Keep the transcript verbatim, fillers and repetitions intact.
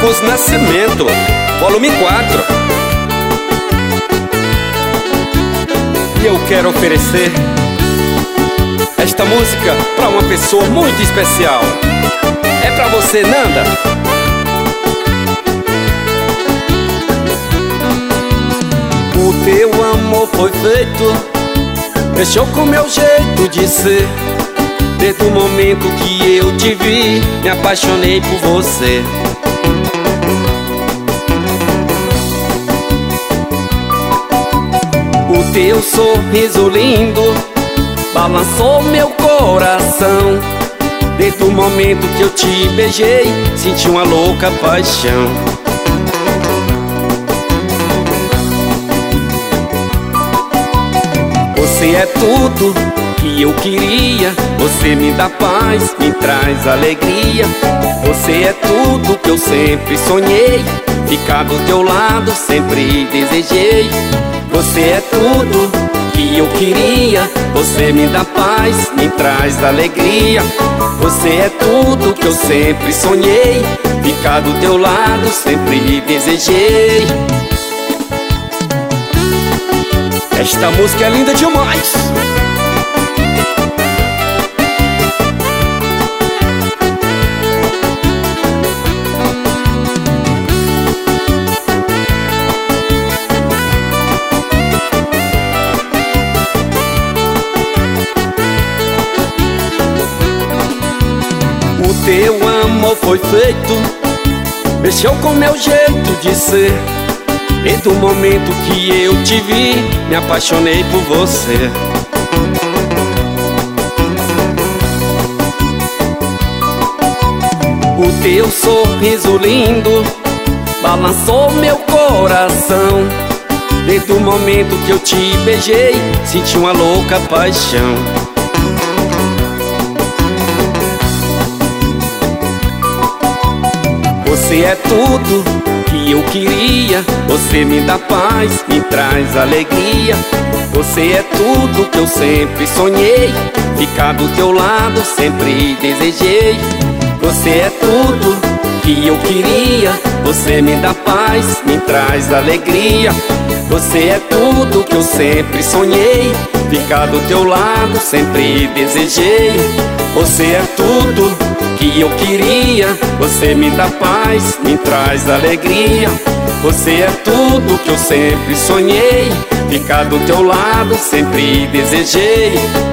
Marcos Nascimento, volume quatro. E eu quero oferecer esta música pra uma pessoa muito especial. É pra você, Nanda. O teu amor foi feito, mexeu com meu jeito de ser. Desde o momento que eu te vi, me apaixonei por você. O teu sorriso lindo balançou meu coração. Desde o momento que eu te beijei, senti uma louca paixão. Você é tudo que eu queria, você me dá paz, me traz alegria. Você é tudo que eu sempre sonhei, ficar do teu lado sempre desejei. Você é tudo que eu queria, você me dá paz, me traz alegria. Você é tudo que eu sempre sonhei, ficar do teu lado sempre desejei. Esta música é linda demais. O teu amor foi feito, mexeu com meu jeito de ser. Desde o momento que eu te vi, me apaixonei por você. O teu sorriso lindo balançou meu coração. Desde o momento que eu te beijei, senti uma louca paixão. Você é tudo que eu queria, você me dá paz, me traz alegria. Você é tudo que eu sempre sonhei, ficar do teu lado sempre desejei. Você é tudo que eu queria, você me dá paz, me traz alegria. Você é tudo que eu sempre sonhei, ficar do teu lado sempre desejei. Você é tudo que eu queria, você me dá paz, me traz alegria. Você é tudo que eu sempre sonhei, ficar do teu lado sempre desejei.